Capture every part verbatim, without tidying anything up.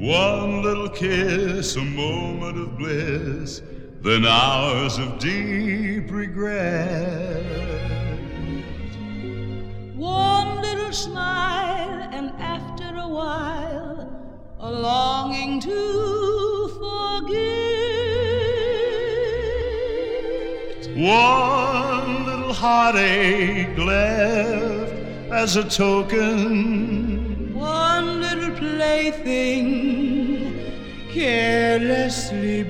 One little kiss, a moment of bliss, then hours of deep regret. One little smile, and after a while, a longing to forget. One little heartache left as a token. One little plaything carelessly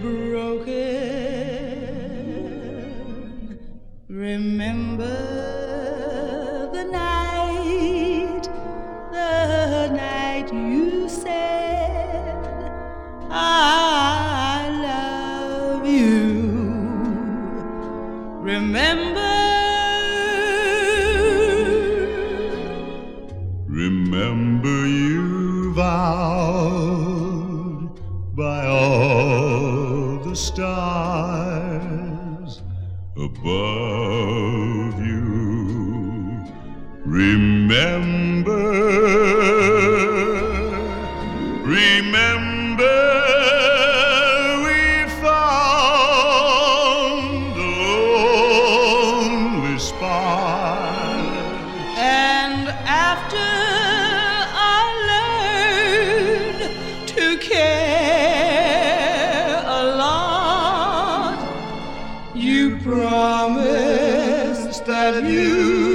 broken. Remember the night, the night you said I love you. Remember. Remember you vowed by all the stars above you. Remember, remember we found a lonely spot. And after I learned to care a lot, you promised that you